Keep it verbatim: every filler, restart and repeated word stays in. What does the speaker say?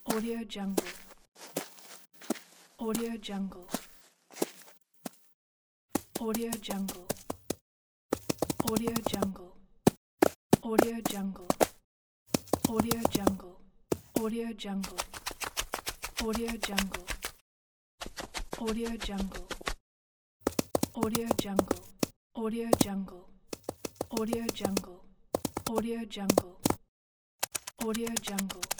Audio Jungle. Audio Jungle. Audio Jungle. Audio Jungle. Audio Jungle. Audio Jungle. Audio Jungle. Audio Jungle. Audio Jungle. Audio Jungle. Audio Jungle. Audio Jungle. Audio Jungle. Audio Jungle.